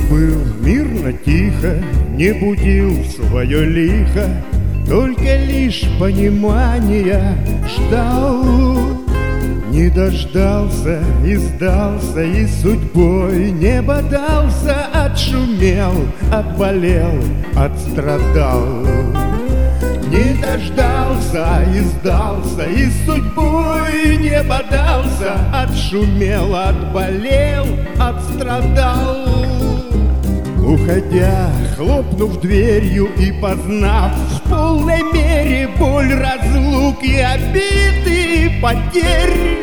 был мирно тихо, не будил свое лихо, только лишь понимания ждал. Не дождался и сдался, и судьбой не бодался, отшумел, отболел, отстрадал. Не дождался и сдался, и судьбой не бодался, отшумел, отболел, отстрадал. Уходя, хлопнув дверью и познав в полной мере боль разлук и обид и потерь,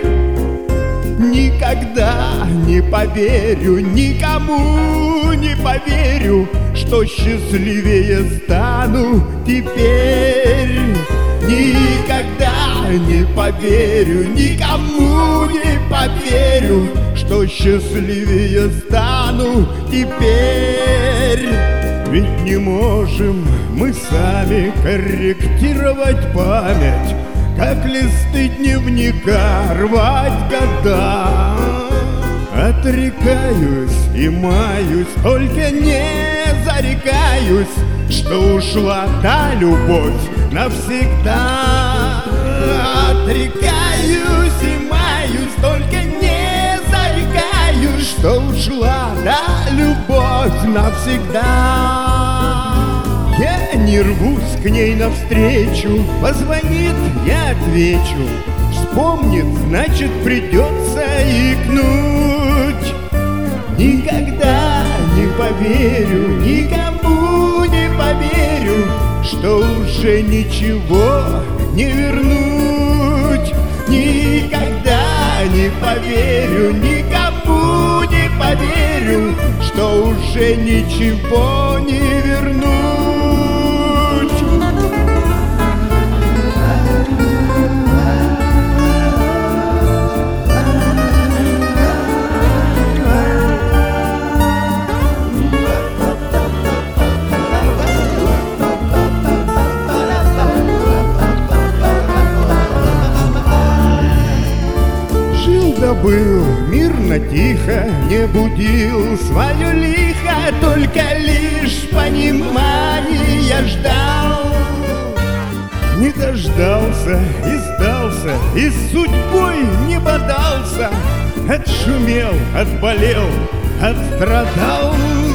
никогда не поверю, никому не поверю, что счастливее стану теперь. Никогда не поверю, никому не поверю, что счастливее стану теперь. Ведь не можем мы сами корректировать память, как листы дневника рвать года. Отрекаюсь и маюсь, только не зарекаюсь, что ушла та любовь навсегда. Отрекаюсь и маюсь, только не зарекаюсь, что ушла та любовь навсегда. Я не рвусь к ней навстречу, позвонит, я отвечу, вспомнит, значит придется икнуть. Никогда не поверю, никому не поверю, что уже ничего не вернуть. Никогда не поверю, никому не поверю, что уже ничего не вернуть. Был мирно тихо, не будил свое лихо, только лишь понимания ждал. Не дождался и сдался, и с судьбой не бодался, отшумел, отболел, отстрадал.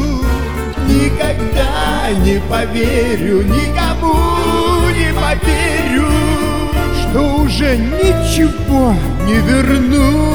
Никогда не поверю, никому не поверю, что уже ничего не верну.